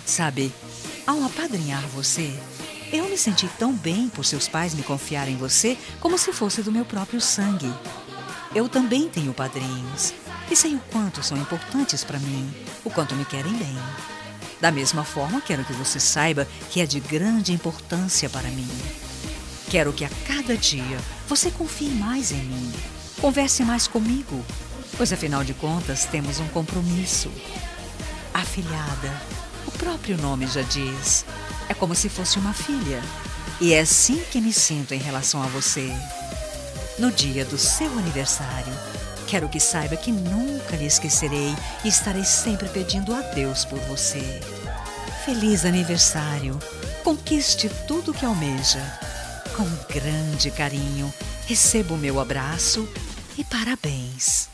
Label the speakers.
Speaker 1: Sabe, ao apadrinhar você, eu me senti tão bem por seus pais me confiarem em você como se fosse do meu próprio sangue. Eu também tenho padrinhos e sei o quanto são importantes para mim, o quanto me querem bem. Da mesma forma, quero que você saiba que é de grande importância para mim. Quero que a cada dia você confie mais em mim, converse mais comigo, pois afinal de contas temos um compromisso. Afilhada, o próprio nome já diz, é como se fosse uma filha. E é assim que me sinto em relação a você. No dia do seu aniversário, quero que saiba que nunca lhe esquecerei e estarei sempre pedindo a Deus por você. Feliz aniversário! Conquiste tudo o que almeja. Com grande carinho, receba o meu abraço e parabéns.